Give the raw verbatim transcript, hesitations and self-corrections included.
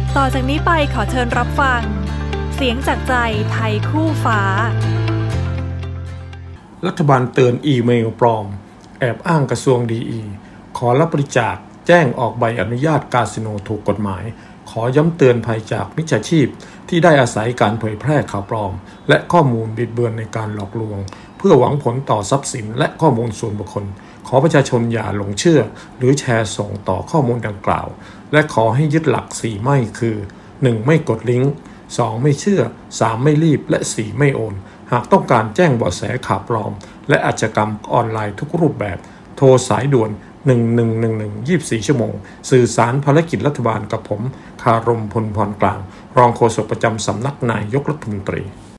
ต่อจากนี้ไปขอเชิญรับฟังเสียงจากใจไทยคู่ฟ้ารัฐบาลเตือนอีเมลปลอมแอบอ้างกระทรวงดีอีขอรับบริจาคแจ้งออกใบอนุญาตคาสิโนถูกกฎหมายขอย้ำเตือนภัยจากมิจฉาชีพที่ได้อาศัยการเผยแพร่ข่าวปลอมและข้อมูลบิดเบือนในการหลอกลวงเพื่อหวังผลต่อทรัพย์สินและข้อมูลส่วนบุคคลขอประชาชนอย่าหลงเชื่อหรือแชร์ส่งต่อข้อมูลดังกล่าวและขอให้ยึดหลักสี่ไม่คือ หนึ่ง ไม่กดลิงก์ สอง ไม่เชื่อ สาม ไม่รีบและ สี่ ไม่โอนหากต้องการแจ้งเบาะแสข่าวปลอมและอาชญากรรมออนไลน์ทุกรูปแบบโทรสายด่วนหนึ่งหนึ่งหนึ่งหนึ่ง ยี่สิบสี่ชั่วโมงสื่อสารภารกิจรัฐบาลกับผมคารมพลพรกลางรองโฆษกประจำสำนักนายกรัฐมนตรี